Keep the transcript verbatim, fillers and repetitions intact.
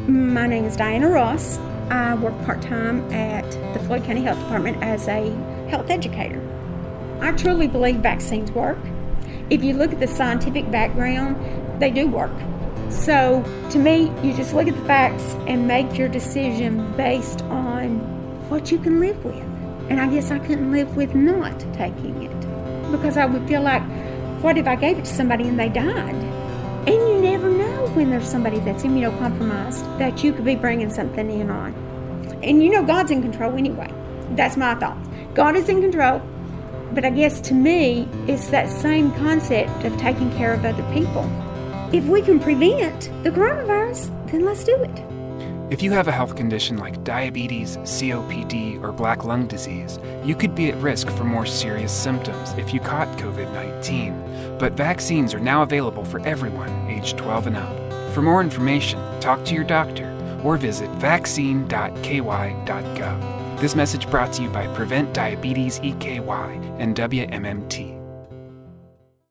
My name is Diana Ross. I work part-time at the Floyd County Health Department as a health educator. I truly believe vaccines work. If you look at the scientific background, they do work. So to me, you just look at the facts and make your decision based on what you can live with. And I guess I couldn't live with not taking it, because I would feel like, what if I gave it to somebody and they died? And you never know when there's somebody that's immunocompromised that you could be bringing something in on. And you know God's in control anyway. That's my thought. God is in control. But I guess to me, it's that same concept of taking care of other people. If we can prevent the coronavirus, then let's do it. If you have a health condition like diabetes, C O P D, or black lung disease, you could be at risk for more serious symptoms if you caught covid nineteen. But vaccines are now available for everyone aged twelve and up. For more information, talk to your doctor or visit vaccine dot k y dot gov. This message brought to you by Prevent Diabetes E K Y and W M M T.